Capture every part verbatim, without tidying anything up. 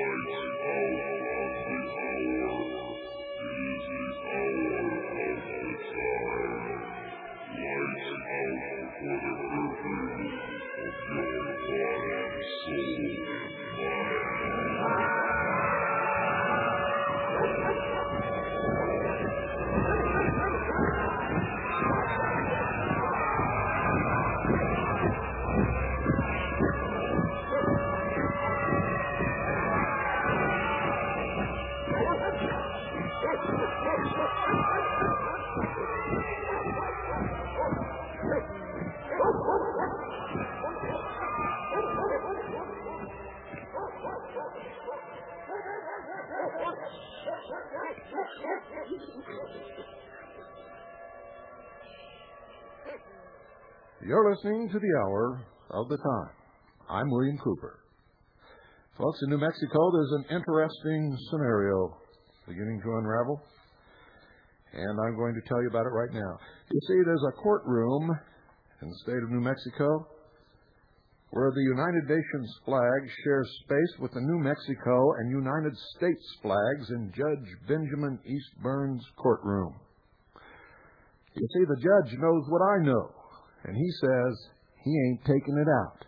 You're listening to the Hour of the Time. I'm William Cooper. Folks, in New Mexico, there's an interesting scenario beginning to unravel, and I'm going to tell you about it right now. You see, there's a courtroom in the state of New Mexico where the United Nations flag shares space with the New Mexico and United States flags in Judge Benjamin Eastburn's courtroom. You see, the judge knows what I know, and he says he ain't taking it out.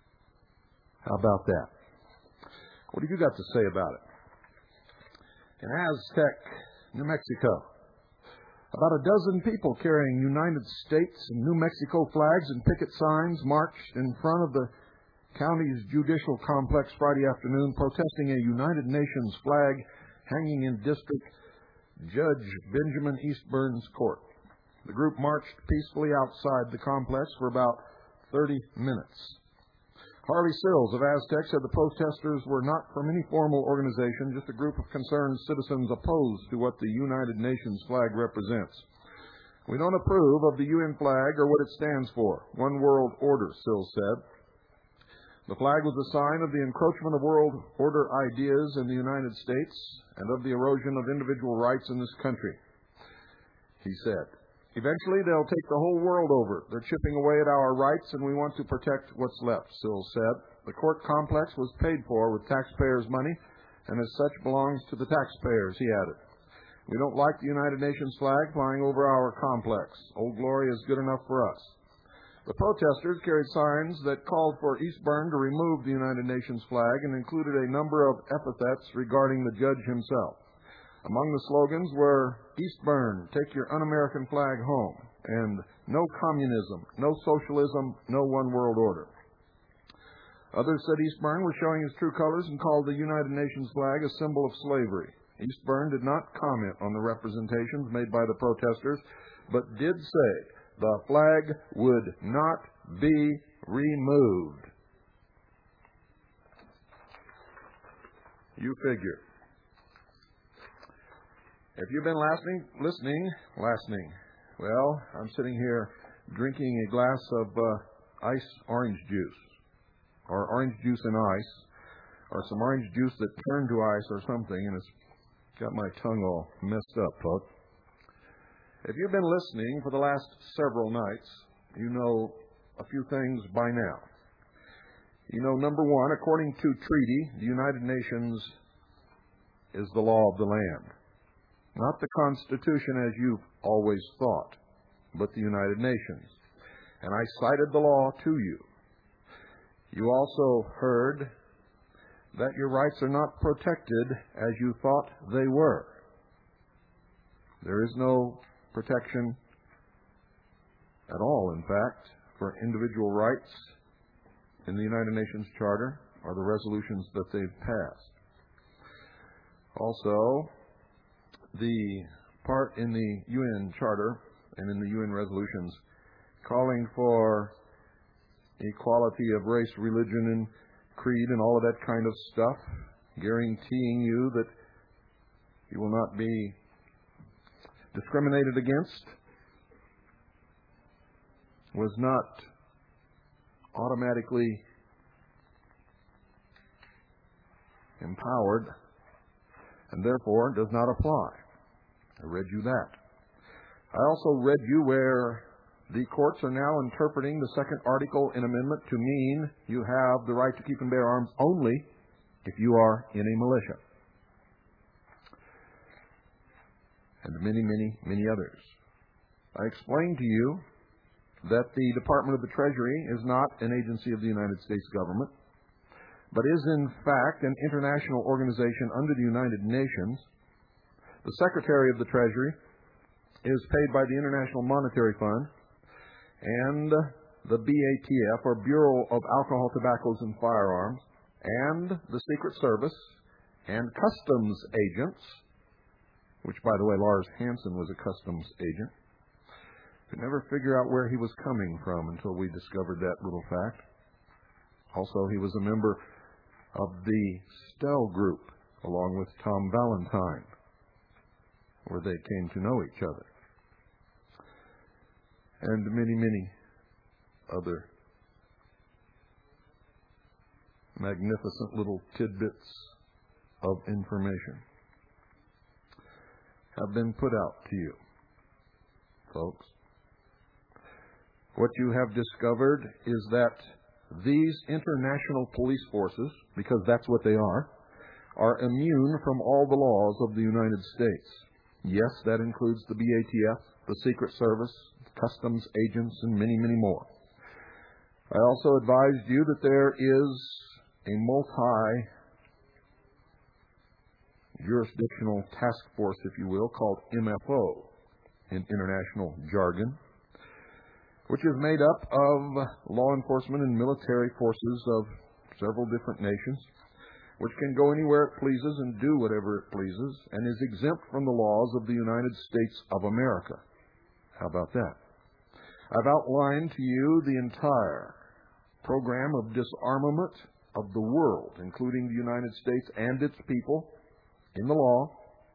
How about that? What have you got to say about it? In Aztec, New Mexico, about a dozen people carrying United States and New Mexico flags and picket signs marched in front of the county's judicial complex Friday afternoon, protesting a United Nations flag hanging in District Judge Benjamin Eastburn's court. The group marched peacefully outside the complex for about thirty minutes. Harvey Sills of Aztec said the protesters were not from any formal organization, just a group of concerned citizens opposed to what the United Nations flag represents. We don't approve of the U N flag or what it stands for. One world order, Sills said. The flag was a sign of the encroachment of world order ideas in the United States and of the erosion of individual rights in this country, he said. Eventually, they'll take the whole world over. They're chipping away at our rights, and we want to protect what's left, Sills said. The court complex was paid for with taxpayers' money, and as such belongs to the taxpayers, he added. We don't like the United Nations flag flying over our complex. Old Glory is good enough for us. The protesters carried signs that called for Eastburn to remove the United Nations flag and included a number of epithets regarding the judge himself. Among the slogans were, Eastburn, take your un-American flag home, and no communism, no socialism, no one world order. Others said Eastburn was showing his true colors and called the United Nations flag a symbol of slavery. Eastburn did not comment on the representations made by the protesters, but did say the flag would not be removed. You figure. If you've been listening, listening, listening, well, I'm sitting here drinking a glass of uh, ice orange juice, or orange juice and ice, or some orange juice that turned to ice or something, and it's got my tongue all messed up, folks. If you've been listening for the last several nights, you know a few things by now. You know, number one, according to treaty, the United Nations is the law of the land. Not the Constitution as you've always thought, but the United Nations. And I cited the law to you. You also heard that your rights are not protected as you thought they were. There is no protection at all, in fact, for individual rights in the United Nations Charter or the resolutions that they've passed. Also, the part in the U N Charter and in the U N resolutions calling for equality of race, religion, and creed and all of that kind of stuff, guaranteeing you that you will not be discriminated against, was not automatically empowered and therefore does not apply. I read you that. I also read you where the courts are now interpreting the second article in amendment to mean you have the right to keep and bear arms only if you are in a militia, and many, many, many others. I explained to you that the Department of the Treasury is not an agency of the United States government, but is in fact an international organization under the United Nations. The Secretary of the Treasury is paid by the International Monetary Fund and the B A T F, or Bureau of Alcohol, Tobaccos, and Firearms, and the Secret Service and customs agents, which, by the way, Lars Hansen was a customs agent. Could never figure out where he was coming from until we discovered that little fact. Also, he was a member of the Stell Group, along with Tom Valentine, where they came to know each other. And many, many other magnificent little tidbits of information have been put out to you, folks. What you have discovered is that these international police forces, because that's what they are, are immune from all the laws of the United States. Yes, that includes the B A T F, the Secret Service, customs agents, and many, many more. I also advised you that there is a multi-jurisdictional task force, if you will, called M F O in international jargon, which is made up of law enforcement and military forces of several different nations, which can go anywhere it pleases and do whatever it pleases, and is exempt from the laws of the United States of America. How about that? I've outlined to you the entire program of disarmament of the world, including the United States and its people, in the law.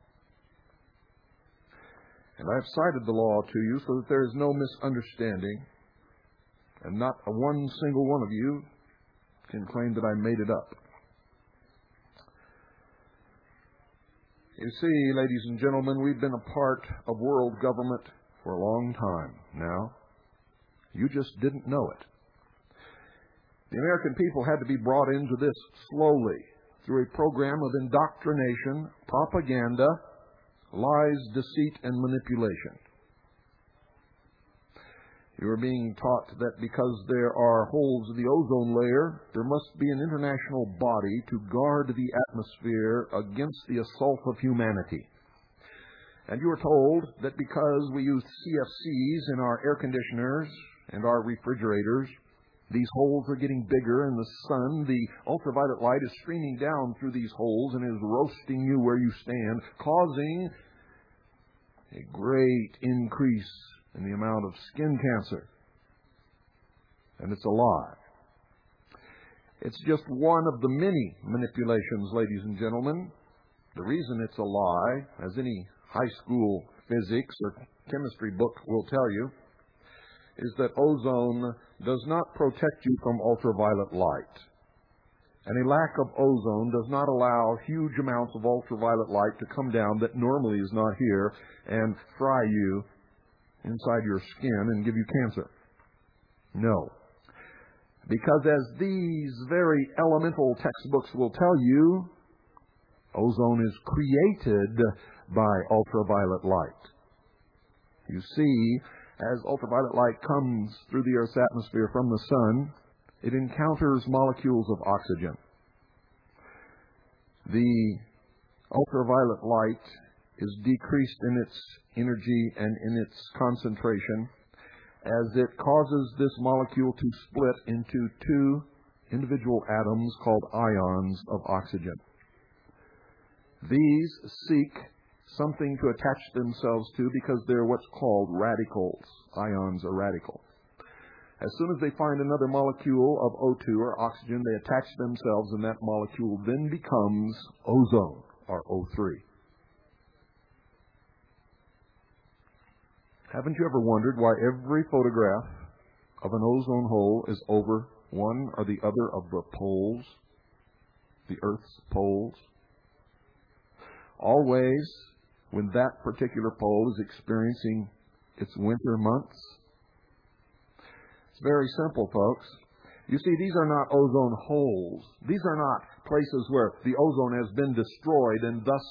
And I've cited the law to you so that there is no misunderstanding, and not a one single one of you can claim that I made it up. You see, ladies and gentlemen, we've been a part of world government for a long time now. You just didn't know it. The American people had to be brought into this slowly through a program of indoctrination, propaganda, lies, deceit, and manipulation. You are being taught that because there are holes in the ozone layer, there must be an international body to guard the atmosphere against the assault of humanity. And you are told that because we use C F Cs in our air conditioners and our refrigerators, these holes are getting bigger, and the sun, the ultraviolet light, is streaming down through these holes and is roasting you where you stand, causing a great increase in the amount of skin cancer. And it's a lie. It's just one of the many manipulations, ladies and gentlemen. The reason it's a lie, as any high school physics or chemistry book will tell you, is that ozone does not protect you from ultraviolet light. And a lack of ozone does not allow huge amounts of ultraviolet light to come down that normally is not here and fry you inside your skin and give you cancer. No. Because as these very elemental textbooks will tell you, ozone is created by ultraviolet light. You see, as ultraviolet light comes through the Earth's atmosphere from the sun, it encounters molecules of oxygen. The ultraviolet light is decreased in its energy and in its concentration as it causes this molecule to split into two individual atoms called ions of oxygen. These seek something to attach themselves to because they're what's called radicals. Ions are radical. As soon as they find another molecule of O two or oxygen, they attach themselves, and that molecule then becomes ozone, or O three. Haven't you ever wondered why every photograph of an ozone hole is over one or the other of the poles, the Earth's poles? Always, when that particular pole is experiencing its winter months. It's very simple, folks. You see, these are not ozone holes. These are not places where the ozone has been destroyed and thus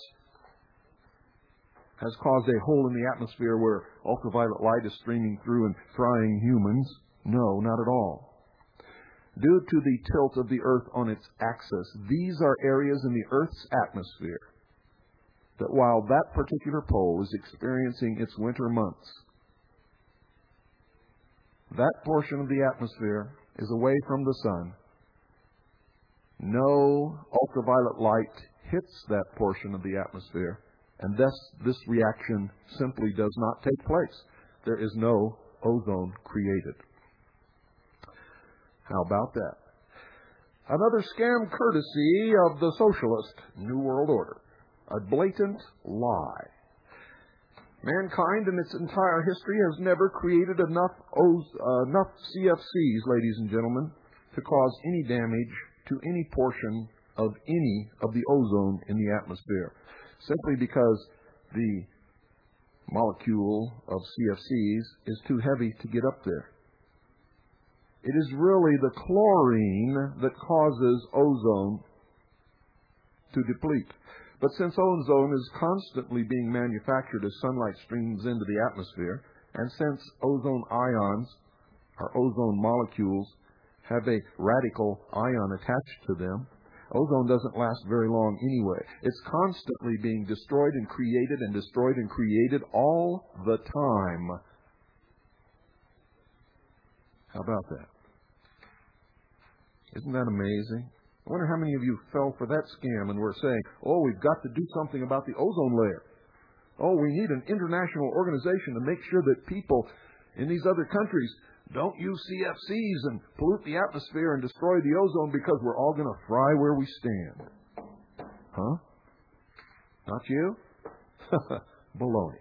has caused a hole in the atmosphere where ultraviolet light is streaming through and frying humans. No, not at all. Due to the tilt of the Earth on its axis, these are areas in the Earth's atmosphere that while that particular pole is experiencing its winter months, that portion of the atmosphere is away from the sun. No ultraviolet light hits that portion of the atmosphere, and thus this reaction simply does not take place. There is no ozone created. How about that? Another scam courtesy of the socialist New World Order. A blatant lie. Mankind in its entire history has never created enough, oz- uh, enough C F Cs, ladies and gentlemen, to cause any damage to any portion of any of the ozone in the atmosphere, simply because the molecule of C F Cs is too heavy to get up there. It is really the chlorine that causes ozone to deplete. But since ozone is constantly being manufactured as sunlight streams into the atmosphere, and since ozone ions, or ozone molecules, have a radical ion attached to them, ozone doesn't last very long anyway. It's constantly being destroyed and created and destroyed and created all the time. How about that? Isn't that amazing? I wonder how many of you fell for that scam and were saying, oh, we've got to do something about the ozone layer. Oh, we need an international organization to make sure that people in these other countries don't use C F Cs and pollute the atmosphere and destroy the ozone because we're all going to fry where we stand. Huh? Not you? Baloney.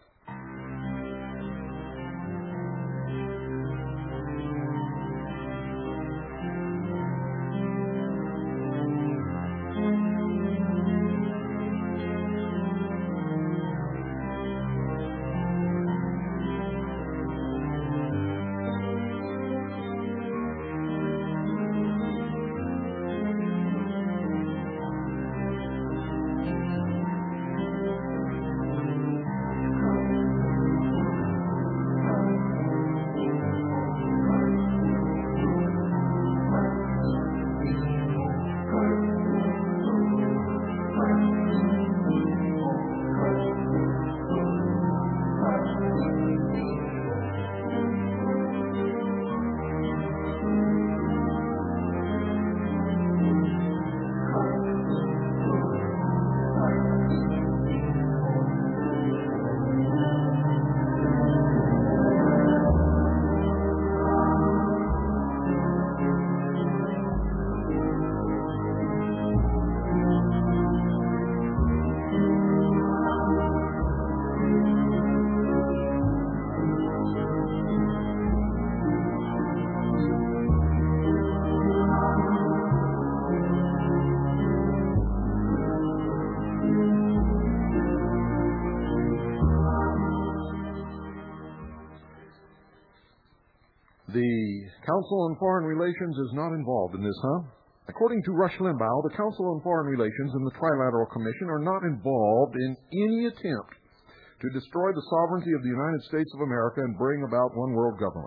The Council on Foreign Relations is not involved in this, huh? According to Rush Limbaugh, the Council on Foreign Relations and the Trilateral Commission are not involved in any attempt to destroy the sovereignty of the United States of America and bring about one world government.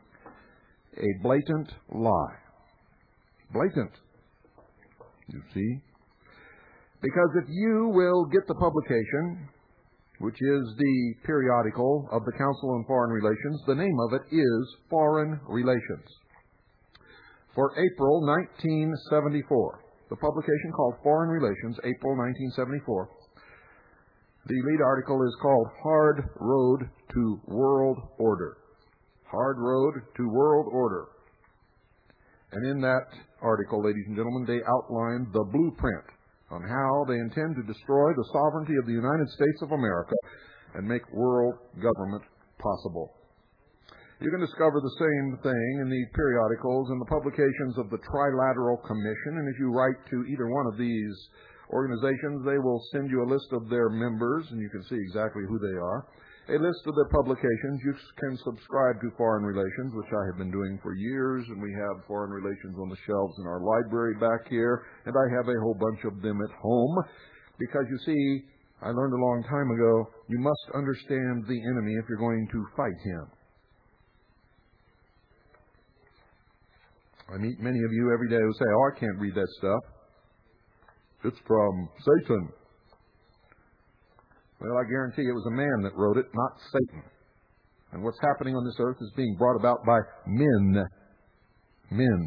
A blatant lie. Blatant. You see? Because if you will get the publication, which is the periodical of the Council on Foreign Relations, the name of it is Foreign Relations. For April nineteen seventy-four, the publication called Foreign Relations, April nineteen seventy-four, the lead article is called Hard Road to World Order. Hard Road to World Order. And in that article, ladies and gentlemen, they outline the blueprint on how they intend to destroy the sovereignty of the United States of America and make world government possible. You can discover the same thing in the periodicals and the publications of the Trilateral Commission, and if you write to either one of these organizations, they will send you a list of their members, and you can see exactly who they are. a list of the publications. You can subscribe to Foreign Relations, which I have been doing for years, and we have Foreign Relations on the shelves in our library back here, and I have a whole bunch of them at home, because you see, I learned a long time ago, you must understand the enemy if you're going to fight him. I meet many of you every day who say, oh, I can't read that stuff. It's from Satan. Well, I guarantee it was a man that wrote it, not Satan. And what's happening on this earth is being brought about by men. Men.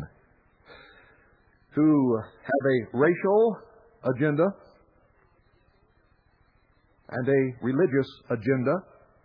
Who have a racial agenda and a religious agenda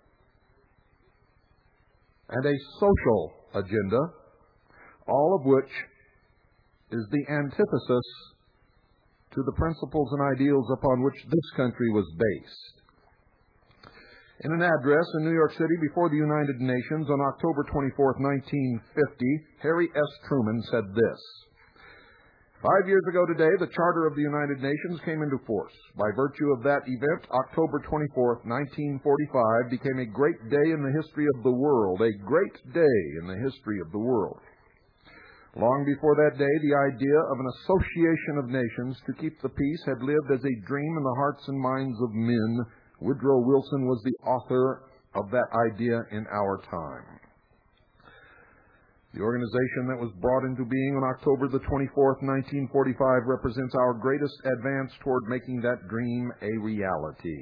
and a social agenda, all of which is the antithesis to the principles and ideals upon which this country was based. In an address in New York City before the United Nations on October twenty-fourth, nineteen fifty, Harry S. Truman said this: Five years ago today, the Charter of the United Nations came into force. By virtue of that event, October twenty-fourth, nineteen forty-five became a great day in the history of the world, a great day in the history of the world. Long before that day, the idea of an association of nations to keep the peace had lived as a dream in the hearts and minds of men. Woodrow Wilson was the author of that idea in our time. The organization that was brought into being on October the twenty-fourth, nineteen forty-five represents our greatest advance toward making that dream a reality.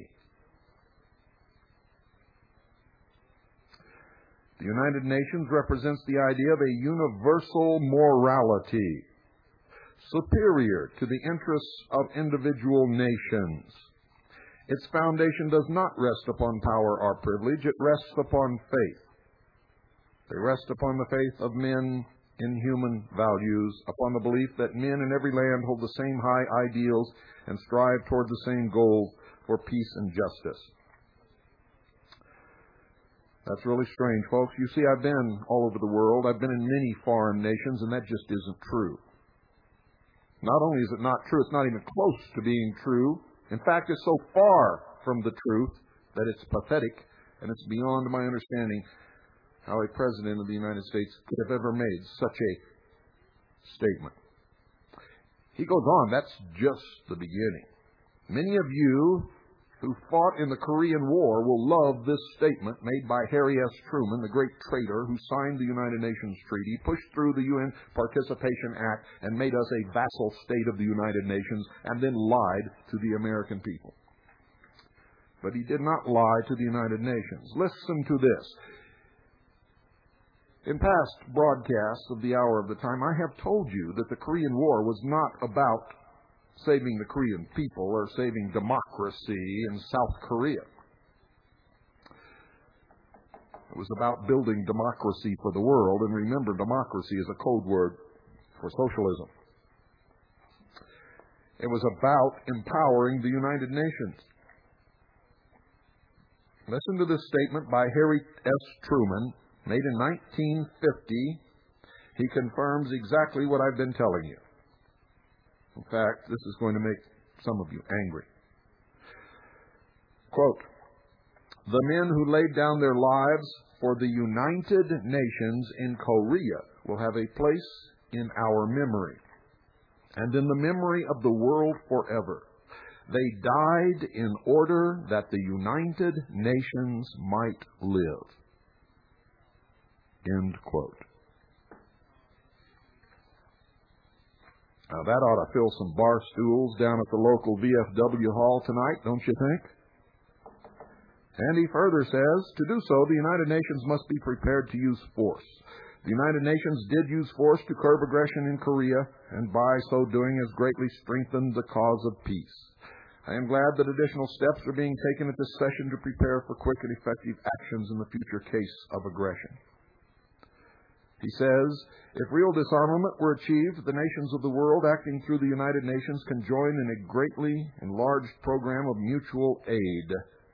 The United Nations represents the idea of a universal morality, superior to the interests of individual nations. Its foundation does not rest upon power or privilege. It rests upon faith. They rest upon the faith of men in human values, upon the belief that men in every land hold the same high ideals and strive toward the same goals for peace and justice. That's really strange, folks. You see, I've been all over the world. I've been in many foreign nations, and that just isn't true. Not only is it not true, it's not even close to being true. In fact, it's so far from the truth that it's pathetic, and it's beyond my understanding how a president of the United States could have ever made such a statement. He goes on, that's just the beginning. Many of you who fought in the Korean War will love this statement made by Harry S. Truman, the great traitor who signed the United Nations Treaty, pushed through the U N Participation Act, and made us a vassal state of the United Nations, and then lied to the American people. But he did not lie to the United Nations. Listen to this. In past broadcasts of the Hour of the Time, I have told you that the Korean War was not about saving the Korean people or saving democracy in South Korea. It was about building democracy for the world, and remember, democracy is a code word for socialism. It was about empowering the United Nations. Listen to this statement by Harry S. Truman, made in nineteen fifty. He confirms exactly what I've been telling you. In fact, this is going to make some of you angry. Quote, "The men who laid down their lives for the United Nations in Korea will have a place in our memory and in the memory of the world forever. They died in order that the United Nations might live." End quote. Now, that ought to fill some bar stools down at the local V F W hall tonight, don't you think? And he further says, to do so, the United Nations must be prepared to use force. The United Nations did use force to curb aggression in Korea, and by so doing has greatly strengthened the cause of peace. I am glad that additional steps are being taken at this session to prepare for quick and effective actions in the future case of aggression. He says, if real disarmament were achieved, the nations of the world acting through the United Nations can join in a greatly enlarged program of mutual aid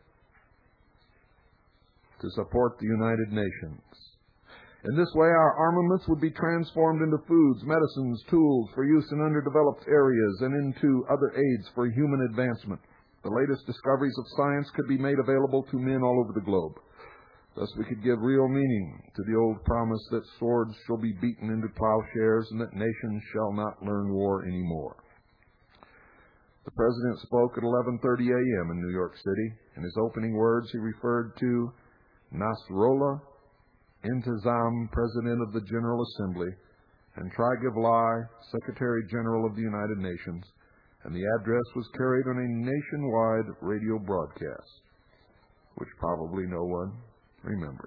to support the United Nations. In this way, our armaments would be transformed into foods, medicines, tools for use in underdeveloped areas, and into other aids for human advancement. the latest discoveries of science could be made available to men all over the globe. Thus we could give real meaning to the old promise that swords shall be beaten into plowshares and that nations shall not learn war anymore. The President spoke at eleven thirty a.m. in New York City. In his opening words, he referred to Nasrullah Intizam, President of the General Assembly, and Triglav, Secretary General of the United Nations, and the address was carried on a nationwide radio broadcast, which probably no one remembers.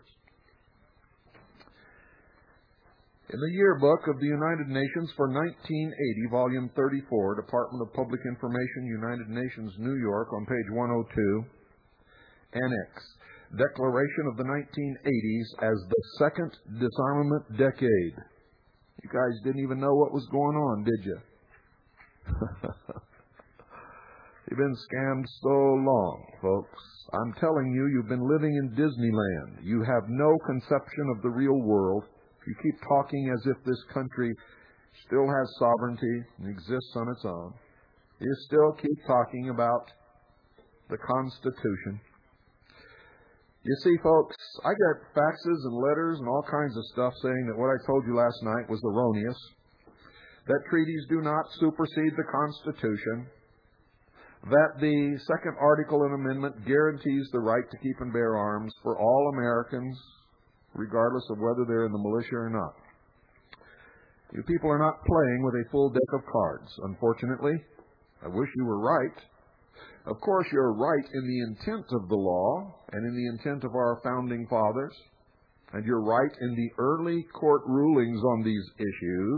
In the Yearbook of the United Nations for nineteen eighty, Volume thirty-four, Department of Public Information, United Nations, New York, on page one oh two, Annex, Declaration of the nineteen eighties as the Second Disarmament Decade. You guys didn't even know what was going on, did you? You've been scammed so long, folks. I'm telling you, you've been living in Disneyland. You have no conception of the real world. You keep talking as if this country still has sovereignty and exists on its own. You still keep talking about the Constitution. You see, folks, I got faxes and letters and all kinds of stuff saying that what I told you last night was erroneous, that treaties do not supersede the Constitution, that the second article and amendment guarantees the right to keep and bear arms for all Americans, regardless of whether they're in the militia or not. You people are not playing with a full deck of cards, unfortunately. I wish you were right. Of course, you're right in the intent of the law and in the intent of our founding fathers, and you're right in the early court rulings on these issues.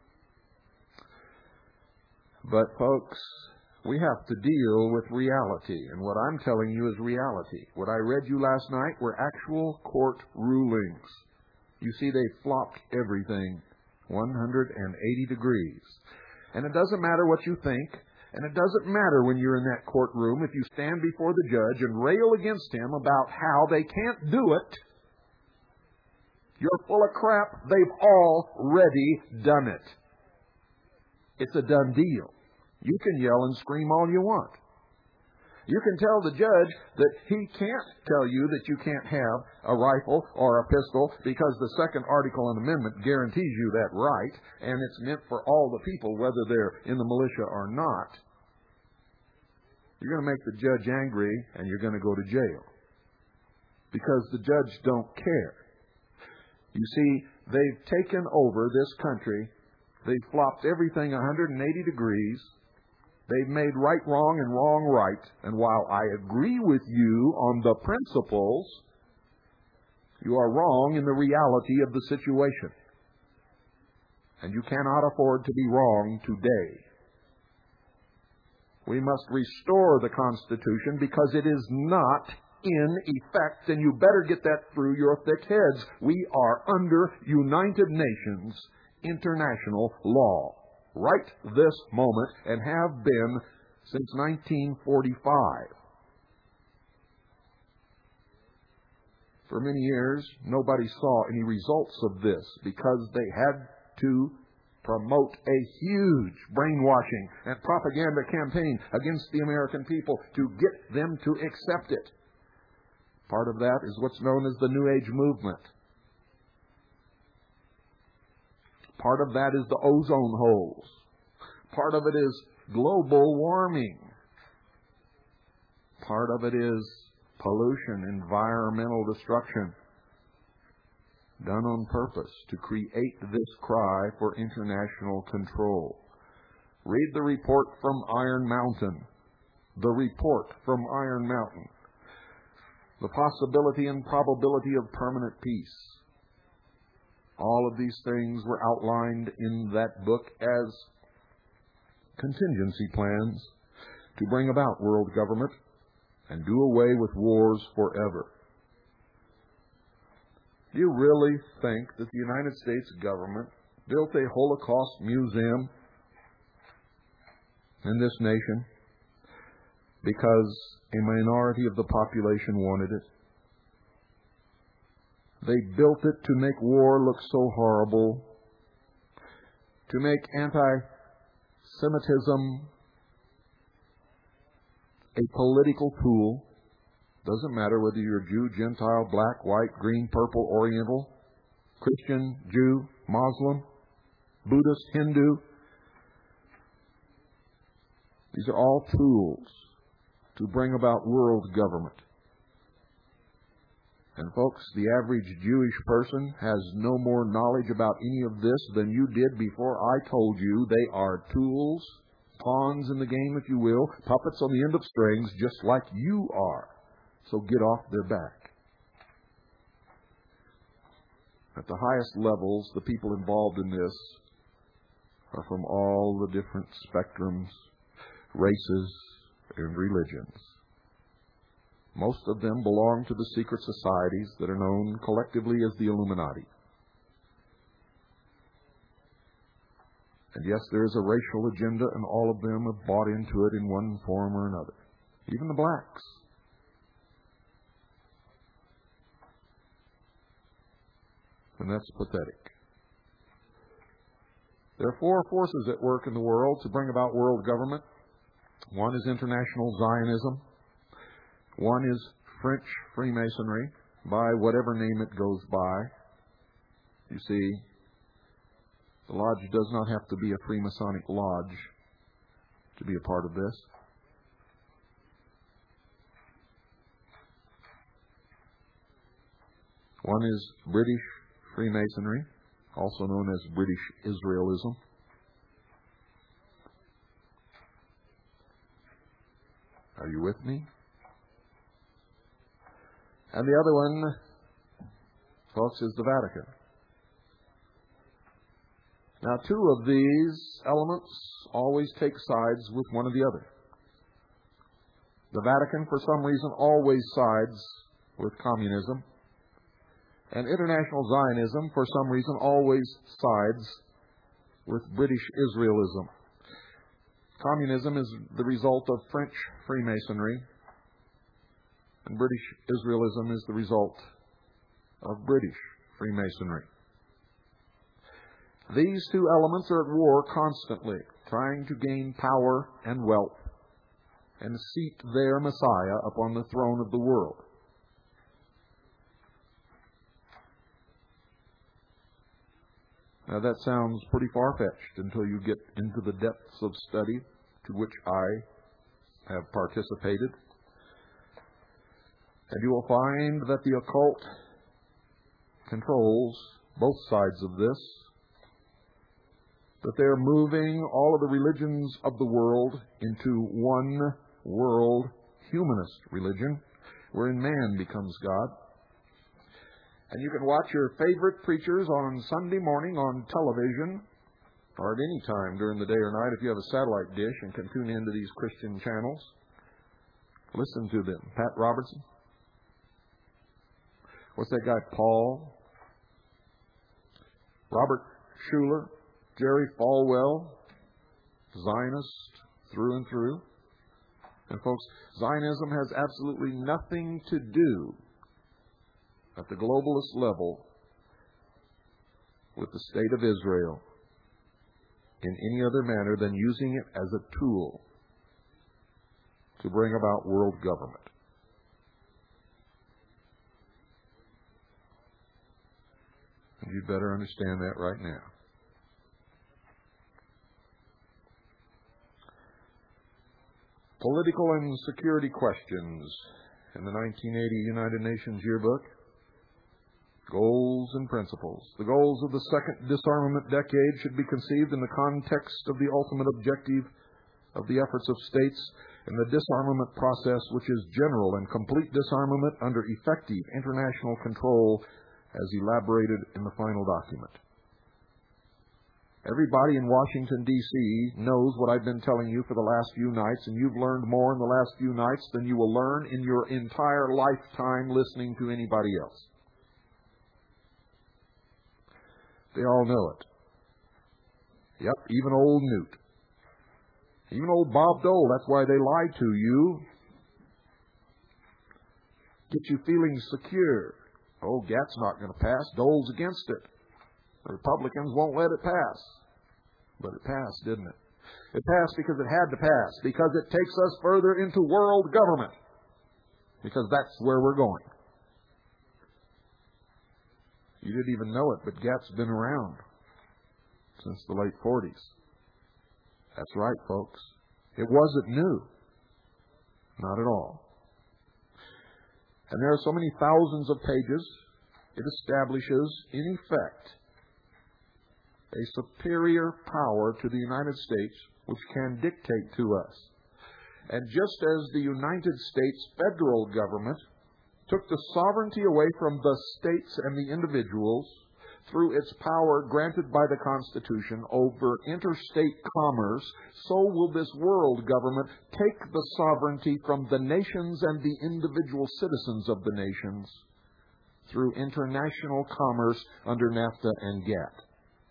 But, folks, we have to deal with reality, and what I'm telling you is reality. What I read you last night were actual court rulings. You see, they flopped everything one hundred eighty degrees. And it doesn't matter what you think, and it doesn't matter when you're in that courtroom if you stand before the judge and rail against him about how they can't do it. You're full of crap. They've already done it. It's a done deal. You can yell and scream all you want. You can tell the judge that he can't tell you that you can't have a rifle or a pistol because the second article and amendment guarantees you that right, and it's meant for all the people, whether they're in the militia or not. You're going to make the judge angry, and you're going to go to jail because the judge don't care. You see, they've taken over this country. They've flopped everything one hundred eighty degrees. They've made right wrong and wrong right. And while I agree with you on the principles, you are wrong in the reality of the situation. And you cannot afford to be wrong today. We must restore the Constitution because it is not in effect, and you better get that through your thick heads. We are under United Nations international law right this moment and have been since nineteen forty-five. For many years, nobody saw any results of this because they had to promote a huge brainwashing and propaganda campaign against the American people to get them to accept it. Part of that is what's known as the New Age movement. Part of that is the ozone holes. Part of it is global warming. Part of it is pollution, environmental destruction, done on purpose to create this cry for international control. Read the report from Iron Mountain. The report from Iron Mountain. The possibility and probability of permanent peace. All of these things were outlined in that book as contingency plans to bring about world government and do away with wars forever. Do you really think that the United States government built a Holocaust museum in this nation because a minority of the population wanted it? They built it to make war look so horrible, to make anti-Semitism a political tool. Doesn't matter whether you're Jew, Gentile, black, white, green, purple, Oriental, Christian, Jew, Muslim, Buddhist, Hindu. These are all tools to bring about world government. And folks, the average Jewish person has no more knowledge about any of this than you did before I told you. They are tools, pawns in the game, if you will, puppets on the end of strings, just like you are. So get off their back. At the highest levels, the people involved in this are from all the different spectrums, races, and religions. Most of them belong to the secret societies that are known collectively as the Illuminati. And yes, there is a racial agenda, and all of them have bought into it in one form or another. Even the blacks. And that's pathetic. There are four forces at work in the world to bring about world government. One is international Zionism. One is French Freemasonry, by whatever name it goes by. You see, the lodge does not have to be a Freemasonic lodge to be a part of this. One is British Freemasonry, also known as British Israelism. Are you with me? And the other one, folks, is the Vatican. Now, two of these elements always take sides with one or the other. The Vatican, for some reason, always sides with communism. And international Zionism, for some reason, always sides with British Israelism. Communism is the result of French Freemasonry, and British Israelism is the result of British Freemasonry. These two elements are at war constantly, trying to gain power and wealth and seat their Messiah upon the throne of the world. Now that sounds pretty far-fetched until you get into the depths of study to which I have participated. And you will find that the occult controls both sides of this, that they're moving all of the religions of the world into one world humanist religion, wherein man becomes God. And you can watch your favorite preachers on Sunday morning on television, or at any time during the day or night if you have a satellite dish and can tune into these Christian channels. Listen to them. Pat Robertson. What's that guy, Paul? Robert Schuller. Jerry Falwell. Zionist through and through. And folks, Zionism has absolutely nothing to do at the globalist level with the state of Israel in any other manner than using it as a tool to bring about world government. And you'd better understand that right now. Political and security questions in the nineteen eighty United Nations Yearbook. Goals and principles. The goals of the second disarmament decade should be conceived in the context of the ultimate objective of the efforts of states in the disarmament process, which is general and complete disarmament under effective international control as elaborated in the final document. Everybody in Washington, D C knows what I've been telling you for the last few nights, and you've learned more in the last few nights than you will learn in your entire lifetime listening to anybody else. They all know it. Yep, even old Newt. Even old Bob Dole. That's why they lied to you. Get you feeling secure. Oh, Gatt's not going to pass. Dole's against it. The Republicans won't let it pass. But it passed, didn't it? It passed because it had to pass, because it takes us further into world government, because that's where we're going. You didn't even know it, but GATT's been around since the late forties. That's right, folks. It wasn't new. Not at all. And there are so many thousands of pages, it establishes, in effect, a superior power to the United States which can dictate to us. And just as the United States federal government took the sovereignty away from the states and the individuals through its power granted by the Constitution over interstate commerce, so will this world government take the sovereignty from the nations and the individual citizens of the nations through international commerce under NAFTA and GATT.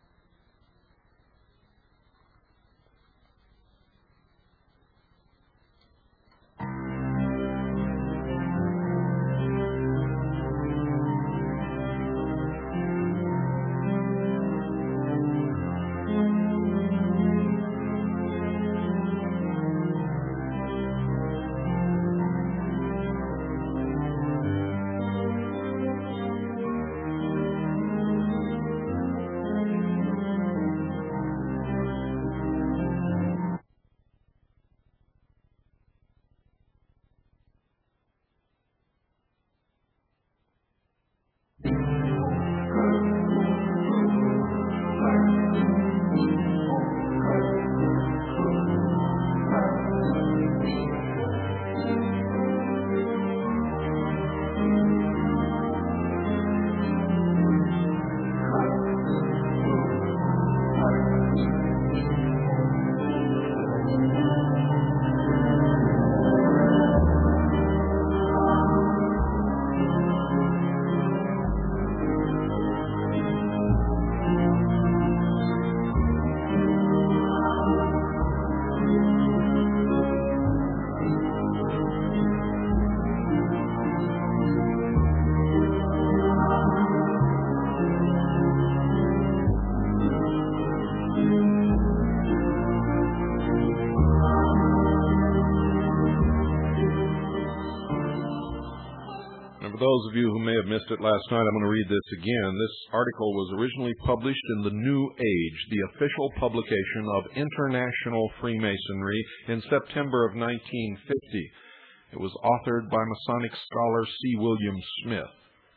Those of you who may have missed it last night, I'm going to read this again. This article was originally published in the New Age, the official publication of International Freemasonry, in September of nineteen fifty. It was authored by Masonic scholar C. William Smith.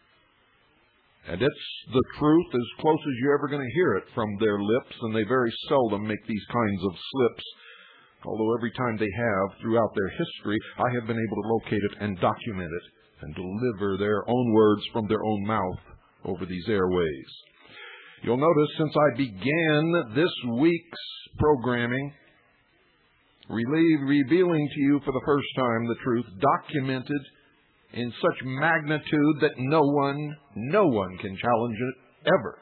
And it's the truth as close as you're ever going to hear it from their lips, and they very seldom make these kinds of slips, although every time they have throughout their history, I have been able to locate it and document it and deliver their own words from their own mouth over these airways. You'll notice since I began this week's programming, relieve, revealing to you for the first time the truth, documented in such magnitude that no one, no one can challenge it ever,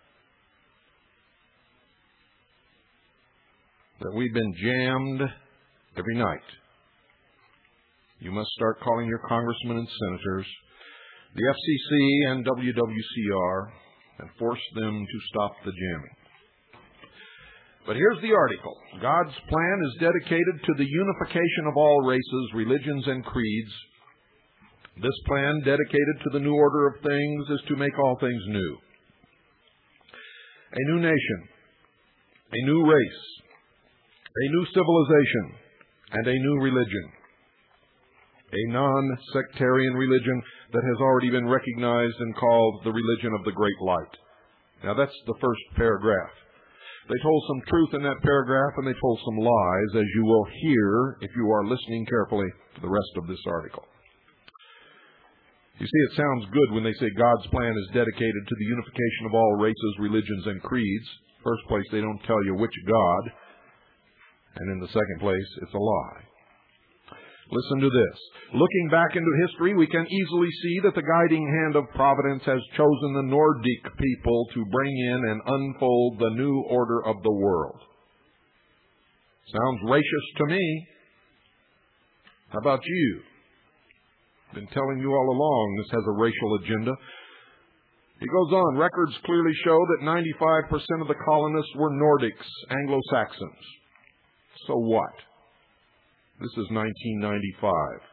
that we've been jammed every night. You must start calling your congressmen and senators, the F C C and W W C R, and force them to stop the jamming. But here's the article. God's plan is dedicated to the unification of all races, religions, and creeds. This plan, dedicated to the new order of things, is to make all things new. A new nation, a new race, a new civilization, and a new religion. A non-sectarian religion that has already been recognized and called the religion of the Great Light. Now that's the first paragraph. They told some truth in that paragraph, and they told some lies, as you will hear if you are listening carefully to the rest of this article. You see, it sounds good when they say God's plan is dedicated to the unification of all races, religions, and creeds. First place, they don't tell you which God. And in the second place, it's a lie. Listen to this. Looking back into history, we can easily see that the guiding hand of Providence has chosen the Nordic people to bring in and unfold the new order of the world. Sounds racist to me. How about you? I've been telling you all along this has a racial agenda. He goes on, records clearly show that ninety-five percent of the colonists were Nordics, Anglo-Saxons. So what? This is nineteen ninety-five.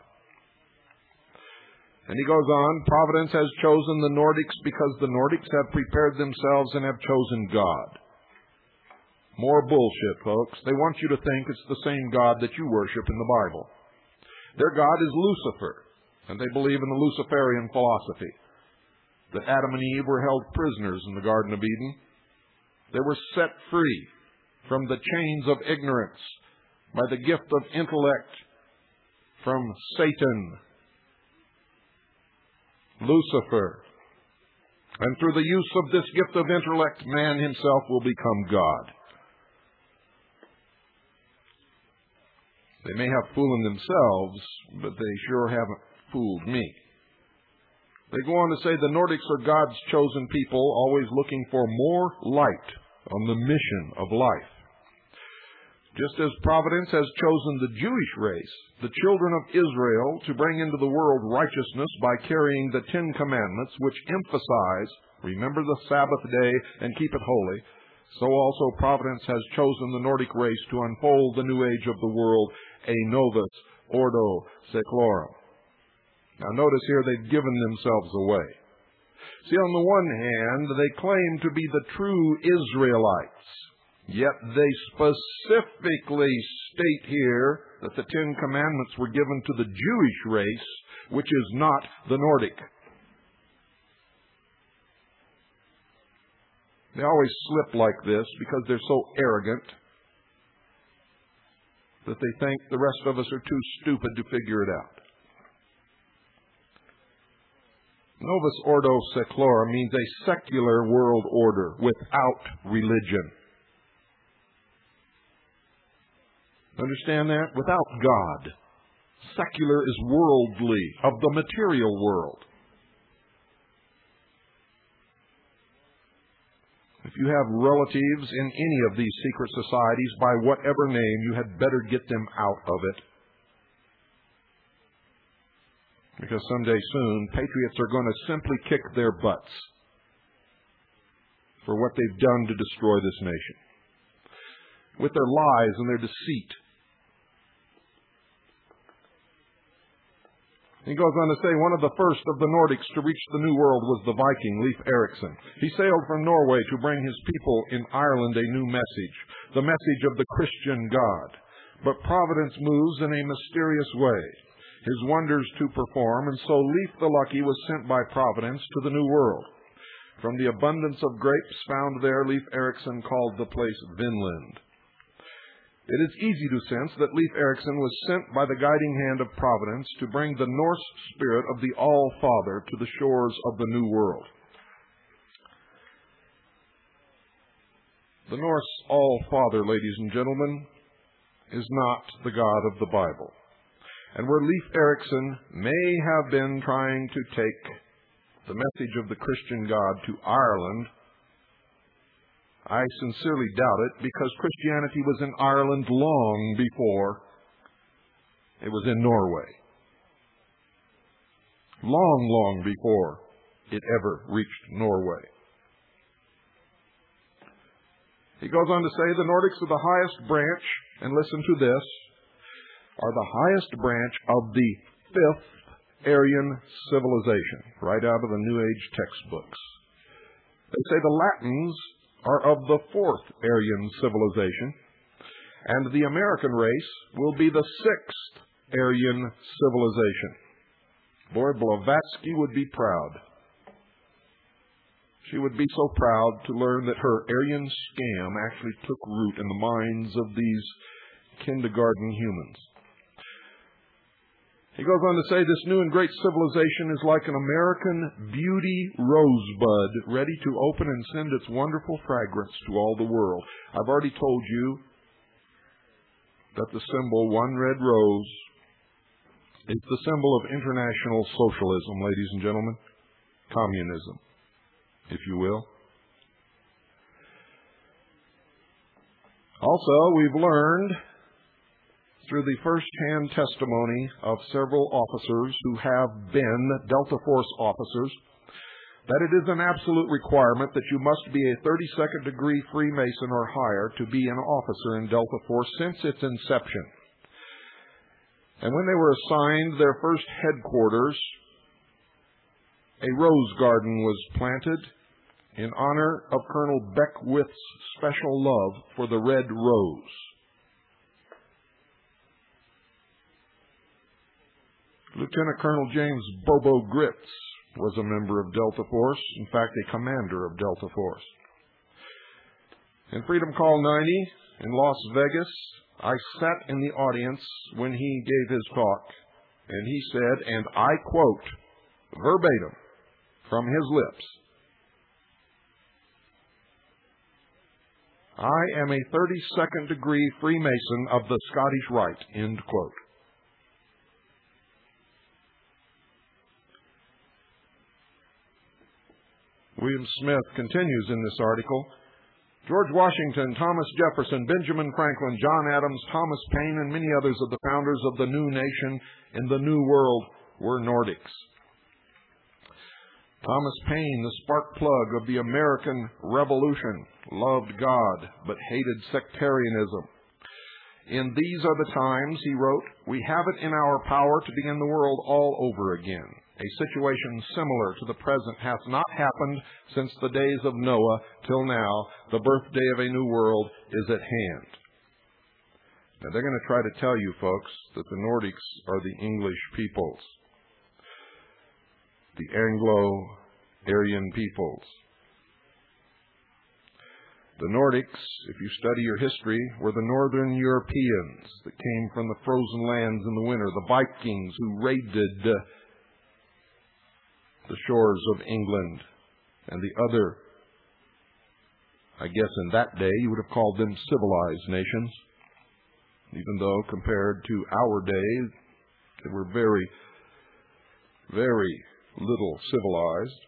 And he goes on, Providence has chosen the Nordics because the Nordics have prepared themselves and have chosen God. More bullshit, folks. They want you to think it's the same God that you worship in the Bible. Their God is Lucifer, and they believe in the Luciferian philosophy, that Adam and Eve were held prisoners in the Garden of Eden. They were set free from the chains of ignorance by the gift of intellect from Satan, Lucifer. And through the use of this gift of intellect, man himself will become God. They may have fooled themselves, but they sure haven't fooled me. They go on to say the Nordics are God's chosen people, always looking for more light on the mission of life. Just as Providence has chosen the Jewish race, the children of Israel, to bring into the world righteousness by carrying the Ten Commandments, which emphasize, remember the Sabbath day and keep it holy, so also Providence has chosen the Nordic race to unfold the new age of the world, a novus ordo seclorum. Now notice here they've given themselves away. See, on the one hand, they claim to be the true Israelites, yet they specifically state here that the Ten Commandments were given to the Jewish race, which is not the Nordic. They always slip like this because they're so arrogant that they think the rest of us are too stupid to figure it out. Novus ordo seclorum means a secular world order without religion. Understand that? Without God. Secular is worldly, of the material world. If you have relatives in any of these secret societies, by whatever name, you had better get them out of it. Because someday soon, patriots are going to simply kick their butts for what they've done to destroy this nation. With their lies and their deceit. He goes on to say, one of the first of the Nordics to reach the New World was the Viking, Leif Erikson. He sailed from Norway to bring his people in Ireland a new message, the message of the Christian God. But Providence moves in a mysterious way, his wonders to perform, and so Leif the Lucky was sent by Providence to the New World. From the abundance of grapes found there, Leif Erikson called the place Vinland. It is easy to sense that Leif Erikson was sent by the guiding hand of Providence to bring the Norse spirit of the All-Father to the shores of the New World. The Norse All-Father, ladies and gentlemen, is not the God of the Bible. And where Leif Erikson may have been trying to take the message of the Christian God to Ireland, I sincerely doubt it, because Christianity was in Ireland long before it was in Norway. Long, long before it ever reached Norway. He goes on to say, the Nordics are the highest branch, and listen to this, are the highest branch of the fifth Aryan civilization, right out of the New Age textbooks. They say the Latins are of the fourth Aryan civilization, and the American race will be the sixth Aryan civilization. Boy, Blavatsky would be proud. She would be so proud to learn that her Aryan scam actually took root in the minds of these kindergarten humans. He goes on to say, this new and great civilization is like an American beauty rosebud ready to open and send its wonderful fragrance to all the world. I've already told you that the symbol one red rose is the symbol of international socialism, ladies and gentlemen. Communism, if you will. Also, we've learned through the first-hand testimony of several officers who have been Delta Force officers that it is an absolute requirement that you must be a thirty-second degree Freemason or higher to be an officer in Delta Force since its inception. And when they were assigned their first headquarters, a rose garden was planted in honor of Colonel Beckwith's special love for the red rose. Lieutenant Colonel James Bobo Gritz was a member of Delta Force, in fact, a commander of Delta Force. In Freedom Call ninety in Las Vegas, I sat in the audience when he gave his talk, and he said, and I quote verbatim from his lips, "I am a thirty-second degree Freemason of the Scottish Rite," end quote. William Smith continues in this article, George Washington, Thomas Jefferson, Benjamin Franklin, John Adams, Thomas Paine, and many others of the founders of the new nation in the New World were Nordics. Thomas Paine, the spark plug of the American Revolution, loved God but hated sectarianism. In these are the times, he wrote, we have it in our power to begin the world all over again. A situation similar to the present hath not happened since the days of Noah till now. The birthday of a new world is at hand. Now, they're going to try to tell you, folks, that the Nordics are the English peoples, the Anglo-Aryan peoples. The Nordics, if you study your history, were the northern Europeans that came from the frozen lands in the winter, the Vikings who raided uh, the shores of England and the other, I guess in that day you would have called them civilized nations, even though compared to our day they were very, very little civilized.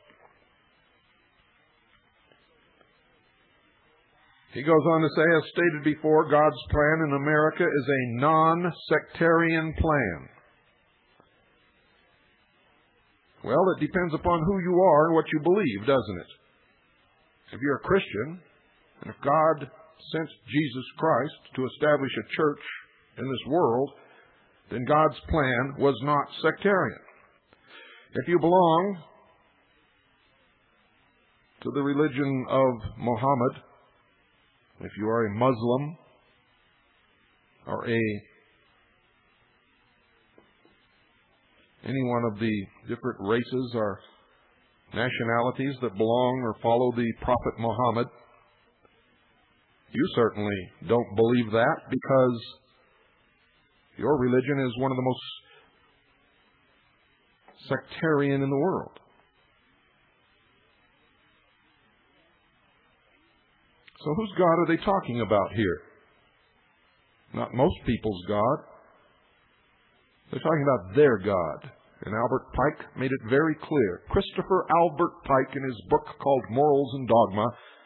He goes on to say, as stated before, God's plan in America is a non-sectarian plan. Well, it depends upon who you are and what you believe, doesn't it? If you're a Christian, and if God sent Jesus Christ to establish a church in this world, then God's plan was not sectarian. If you belong to the religion of Muhammad, if you are a Muslim or a any one of the different races or nationalities that belong or follow the Prophet Muhammad, you certainly don't believe that because your religion is one of the most sectarian in the world. So whose God are they talking about here? Not most people's God. They're talking about their God. And Albert Pike made it very clear. Christopher Albert Pike, in his book called Morals and Dogma,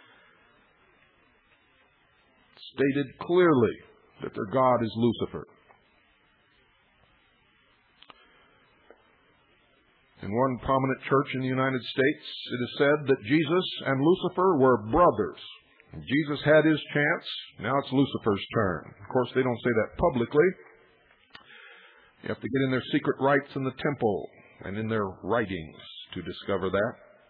stated clearly that their God is Lucifer. In one prominent church in the United States, it is said that Jesus and Lucifer were brothers. Jesus had his chance. Now it's Lucifer's turn. Of course, they don't say that publicly. You have to get in their secret rites in the temple and in their writings to discover that.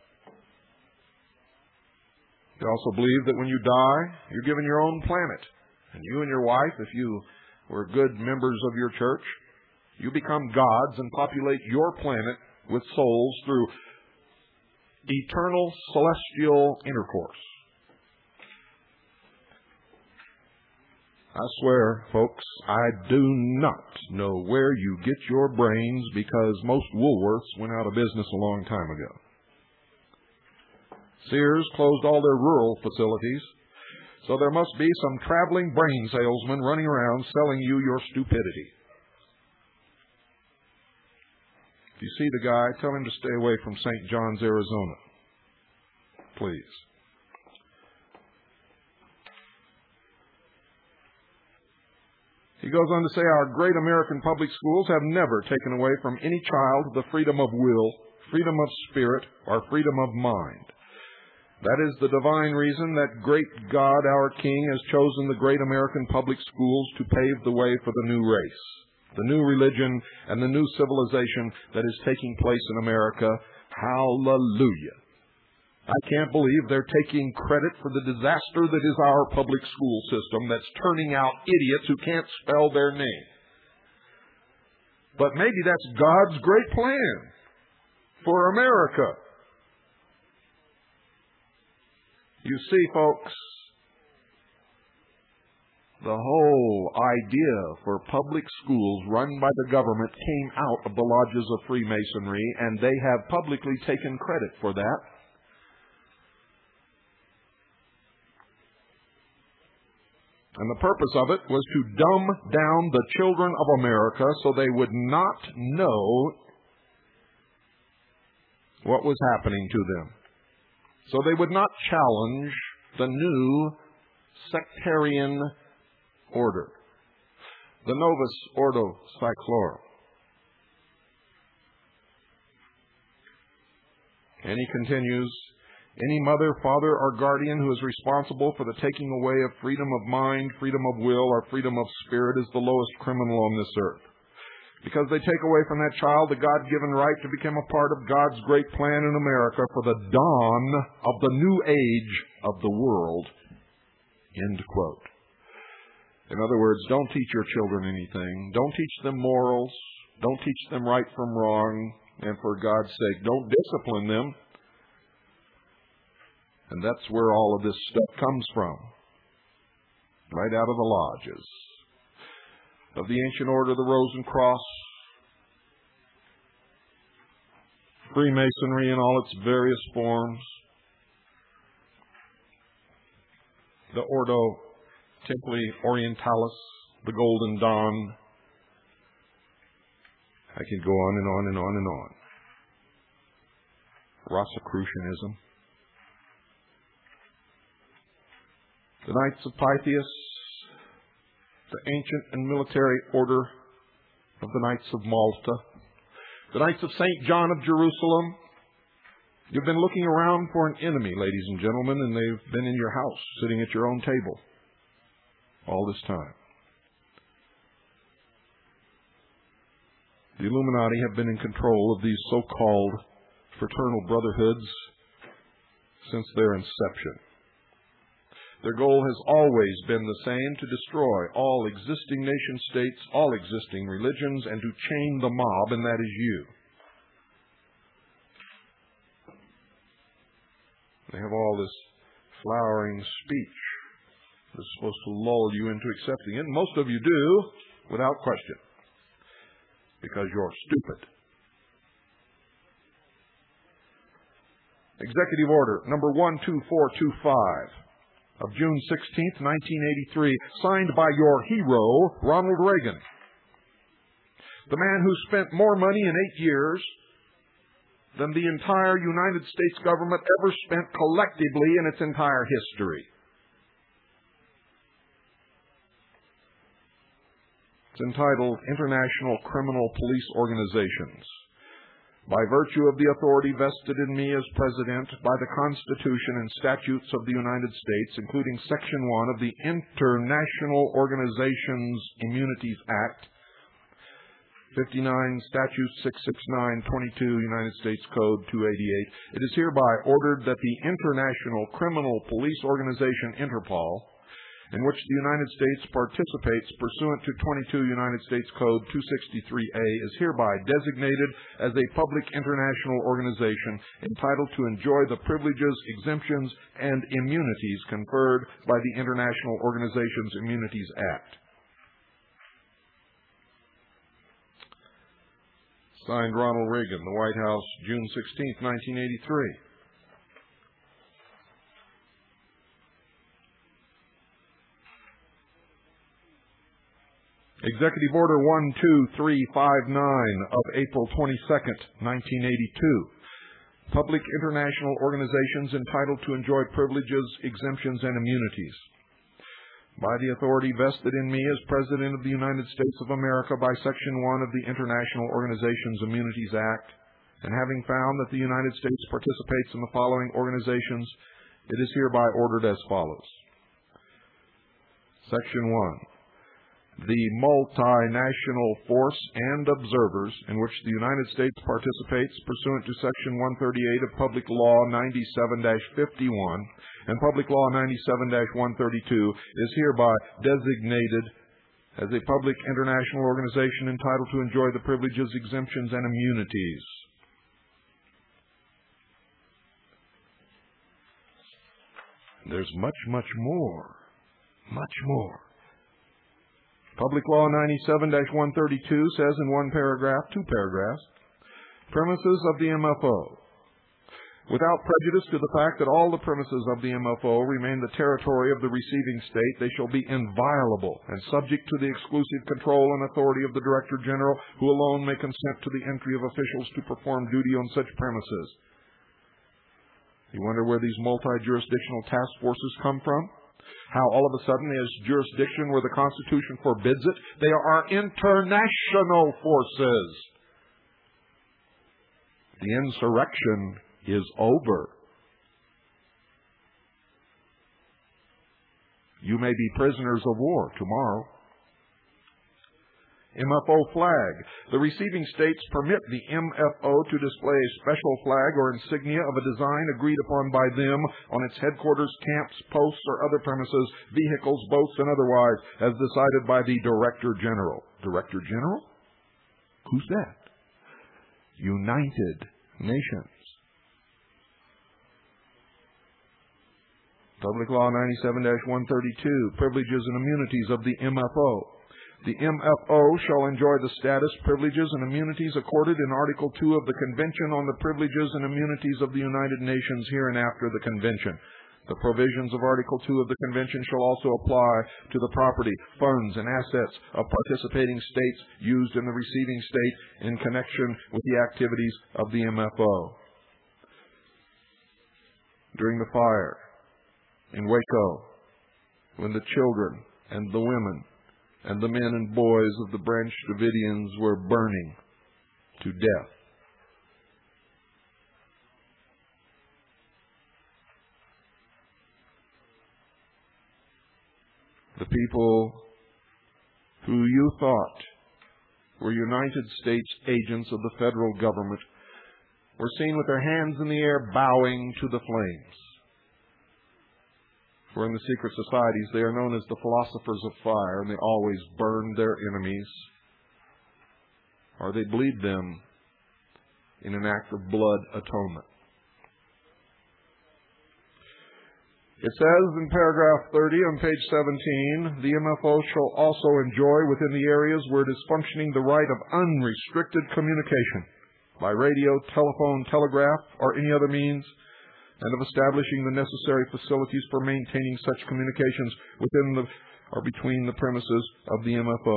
They also believe that when you die, you're given your own planet. And you and your wife, if you were good members of your church, you become gods and populate your planet with souls through eternal celestial intercourse. I swear, folks, I do not know where you get your brains because most Woolworths went out of business a long time ago. Sears closed all their rural facilities, so there must be some traveling brain salesman running around selling you your stupidity. If you see the guy, tell him to stay away from Saint John's, Arizona. Please. He goes on to say, our great American public schools have never taken away from any child the freedom of will, freedom of spirit, or freedom of mind. That is the divine reason that great God, our King, has chosen the great American public schools to pave the way for the new race, the new religion, and the new civilization that is taking place in America. Hallelujah. I can't believe they're taking credit for the disaster that is our public school system that's turning out idiots who can't spell their name. But maybe that's God's great plan for America. You see, folks, the whole idea for public schools run by the government came out of the lodges of Freemasonry, and they have publicly taken credit for that. And the purpose of it was to dumb down the children of America so they would not know what was happening to them. So they would not challenge the new sectarian order, the Novus Ordo Seclorum. And he continues, any mother, father, or guardian who is responsible for the taking away of freedom of mind, freedom of will, or freedom of spirit is the lowest criminal on this earth. Because they take away from that child the God-given right to become a part of God's great plan in America for the dawn of the new age of the world. End quote. In other words, don't teach your children anything. Don't teach them morals. Don't teach them right from wrong. And for God's sake, don't discipline them. And that's where all of this stuff comes from. Right out of the lodges of the ancient order, the Rose and Cross, Freemasonry in all its various forms, the Ordo Templi Orientalis, the Golden Dawn. I could go on and on and on and on. Rosicrucianism, the Knights of Pythias, the ancient and military order of the Knights of Malta, the Knights of Saint John of Jerusalem. You've been looking around for an enemy, ladies and gentlemen, and they've been in your house, sitting at your own table all this time. The Illuminati have been in control of these so-called fraternal brotherhoods since their inception. Their goal has always been the same, to destroy all existing nation-states, all existing religions, and to chain the mob, and that is you. They have all this flowering speech that's supposed to lull you into accepting it. And most of you do, without question, because you're stupid. Executive Order number one two four two five of June sixteenth, nineteen eighty-three, signed by your hero, Ronald Reagan, the man who spent more money in eight years than the entire United States government ever spent collectively in its entire history. It's entitled International Criminal Police Organizations. By virtue of the authority vested in me as President by the Constitution and statutes of the United States, including Section one of the International Organizations Immunities Act, fifty-nine Statute six sixty-nine twenty-two, United States Code two eighty-eight, it is hereby ordered that the International Criminal Police Organization, Interpol, in which the United States participates pursuant to twenty-two United States Code two sixty-three A, is hereby designated as a public international organization entitled to enjoy the privileges, exemptions, and immunities conferred by the International Organizations Immunities Act. Signed, Ronald Reagan, the White House, June sixteenth, nineteen eighty-three. Executive Order one two three five nine of April twenty-second, nineteen eighty-two. Public international organizations entitled to enjoy privileges, exemptions, and immunities. By the authority vested in me as President of the United States of America by Section one of the International Organizations Immunities Act, and having found that the United States participates in the following organizations, it is hereby ordered as follows. Section one. The multinational force and observers in which the United States participates pursuant to Section one thirty-eight of Public Law ninety-seven dash fifty-one and Public Law ninety-seven dash one thirty-two is hereby designated as a public international organization entitled to enjoy the privileges, exemptions, and immunities. There's much, much more. Much more. Public Law ninety-seven dash one thirty-two says in one paragraph, two paragraphs, premises of the M F O. Without prejudice to the fact that all the premises of the M F O remain the territory of the receiving state, they shall be inviolable and subject to the exclusive control and authority of the Director General, who alone may consent to the entry of officials to perform duty on such premises. You wonder where these multi-jurisdictional task forces come from? How all of a sudden there's jurisdiction where the Constitution forbids it? They are international forces. The insurrection is over. You may be prisoners of war tomorrow. M F O flag. The receiving states permit the M F O to display a special flag or insignia of a design agreed upon by them on its headquarters, camps, posts, or other premises, vehicles, boats, and otherwise, as decided by the Director General. Director General? Who's that? United Nations. Public Law ninety-seven dash one thirty-two, privileges and immunities of the M F O. The M F O shall enjoy the status, privileges, and immunities accorded in Article two of the Convention on the Privileges and Immunities of the United Nations hereinafter the Convention. The provisions of Article two of the Convention shall also apply to the property, funds, and assets of participating states used in the receiving state in connection with the activities of the M F O. During the fire in Waco, when the children and the women and the men and boys of the Branch Davidians were burning to death, the people who you thought were United States agents of the federal government were seen with their hands in the air bowing to the flames. For in the secret societies they are known as the philosophers of fire, and they always burn their enemies, or they bleed them in an act of blood atonement. It says in paragraph thirty on page seventeen, the M F O shall also enjoy within the areas where it is functioning the right of unrestricted communication by radio, telephone, telegraph, or any other means, and of establishing the necessary facilities for maintaining such communications within the or between the premises of the M F O.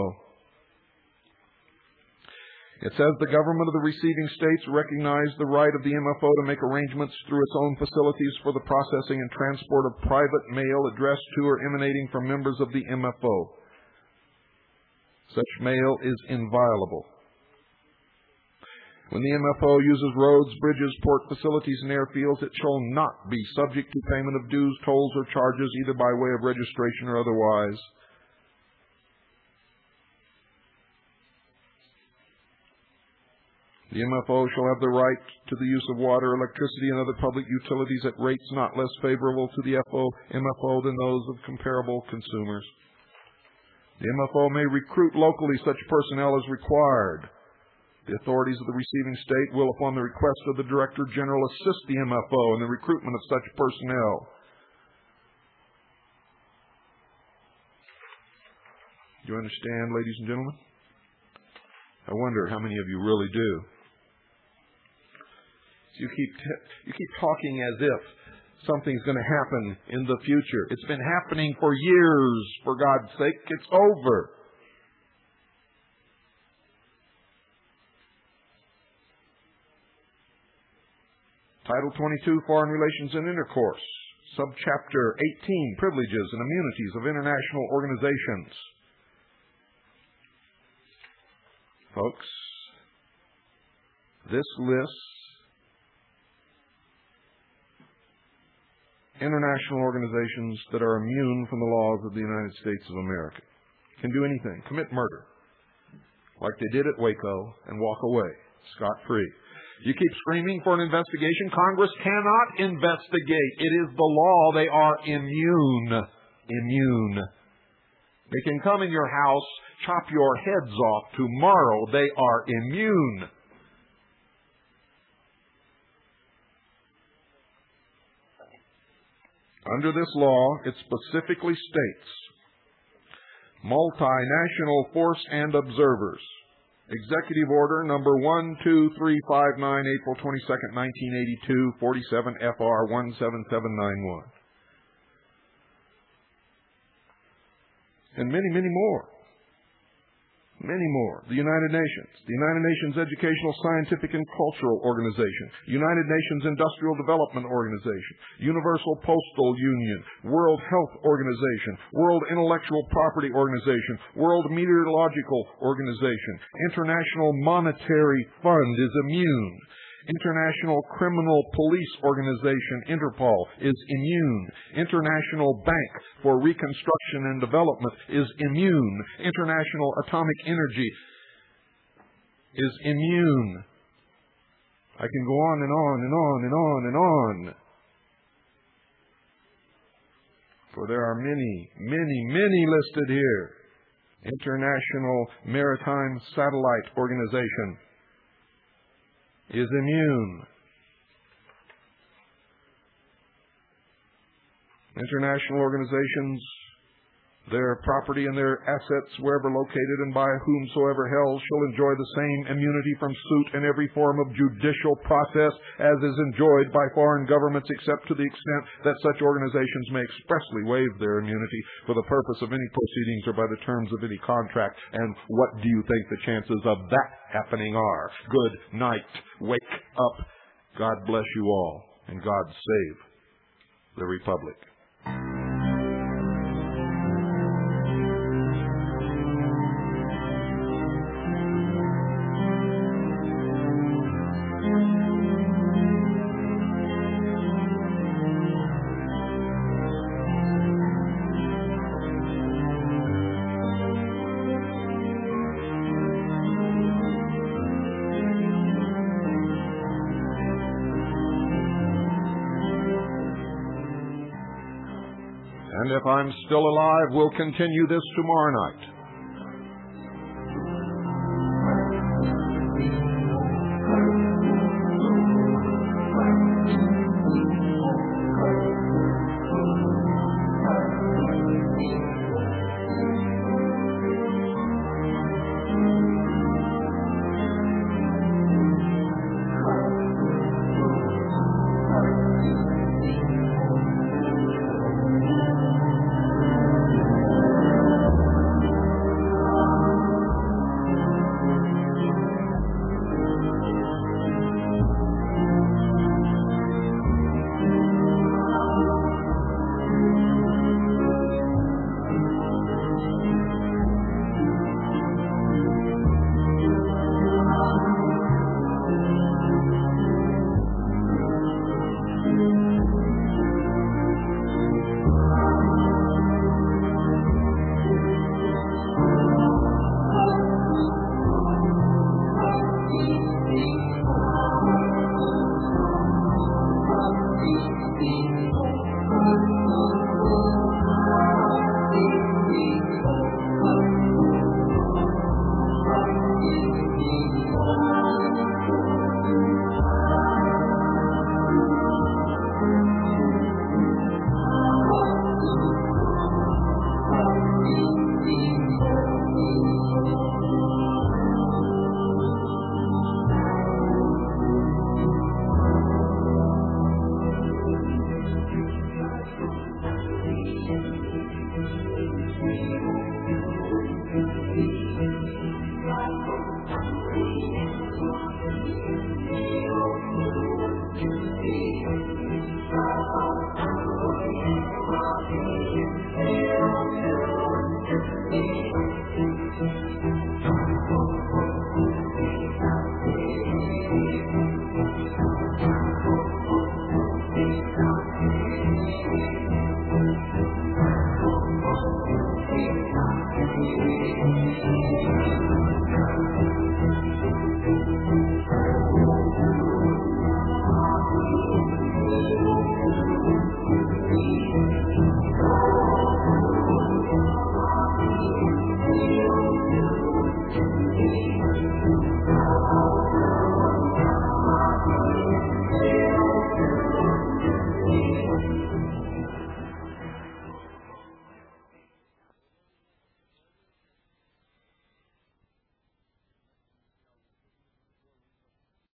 It says the government of the receiving states recognize the right of the M F O to make arrangements through its own facilities for the processing and transport of private mail addressed to or emanating from members of the M F O. Such mail is inviolable. When the M F O uses roads, bridges, port facilities, and airfields, it shall not be subject to payment of dues, tolls, or charges, either by way of registration or otherwise. The M F O shall have the right to the use of water, electricity, and other public utilities at rates not less favorable to the M F O than those of comparable consumers. The M F O may recruit locally such personnel as required. The authorities of the receiving state will, upon the request of the Director General, assist the M F O in the recruitment of such personnel. Do you understand, ladies and gentlemen? I wonder how many of you really do. You keep t- you keep talking as if something's going to happen in the future. It's been happening for years, for God's sake. It's over. Title twenty-two, Foreign Relations and Intercourse. Subchapter eighteen, Privileges and Immunities of International Organizations. Folks, This lists international organizations that are immune from the laws of the United States of America. Can do anything, commit murder, like they did at Waco, and walk away scot-free. You keep screaming for an investigation. Congress cannot investigate. It is the law. They are immune. Immune. They can come in your house, chop your heads off tomorrow. They are immune. Under this law, it specifically states multinational force and observers. Executive Order number one two three five nine, April twenty-second, nineteen eighty-two, forty-seven F R one seven seven nine one. And many, many more. Many more. The United Nations, the United Nations Educational, Scientific, and Cultural Organization, United Nations Industrial Development Organization, Universal Postal Union, World Health Organization, World Intellectual Property Organization, World Meteorological Organization, International Monetary Fund is immune. International Criminal Police Organization, Interpol, is immune. International Bank for Reconstruction and Development is immune. International Atomic Energy is immune. I can go on and on and on and on and on. For there are many, many, many listed here. International Maritime Satellite Organization is immune. International organizations, their property and their assets, wherever located and by whomsoever held, shall enjoy the same immunity from suit and every form of judicial process as is enjoyed by foreign governments, except to the extent that such organizations may expressly waive their immunity for the purpose of any proceedings or by the terms of any contract. And what do you think the chances of that happening are? Good night. Wake up. God bless you all, and God save the Republic. And if I'm still alive, we'll continue this tomorrow night.